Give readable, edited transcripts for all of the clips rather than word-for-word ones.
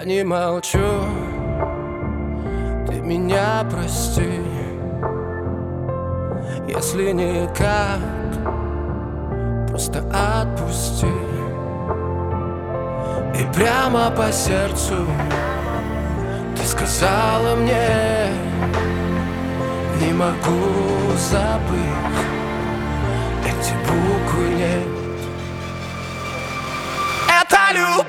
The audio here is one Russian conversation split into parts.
не молчу, ты меня прости. Если никак, просто отпусти. И прямо по сердцу ты сказала мне: не могу забыть эти буквы, нет. Это любовь.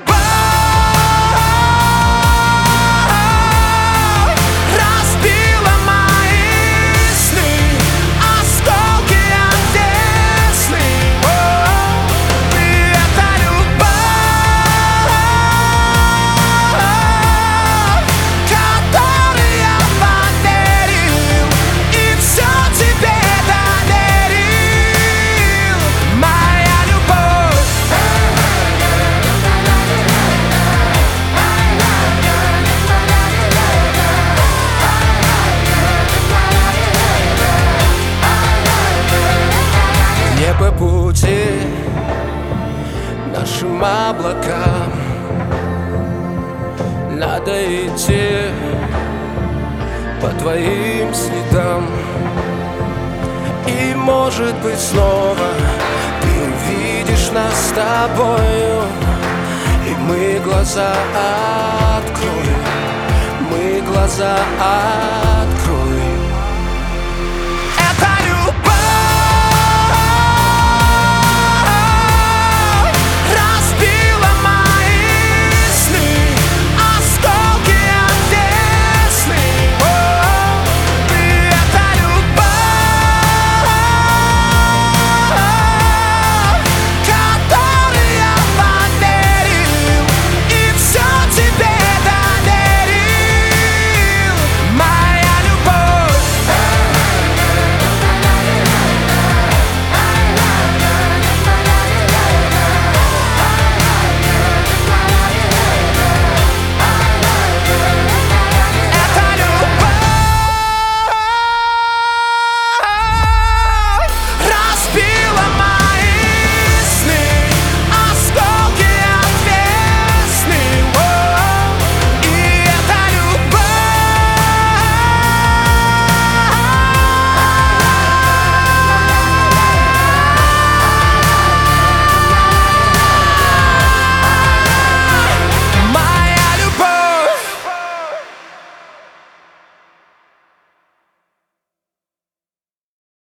По пути нашим облакам надо идти по твоим следам. И может быть снова ты увидишь нас с тобою, и мы глаза откроем, мы глаза откроем.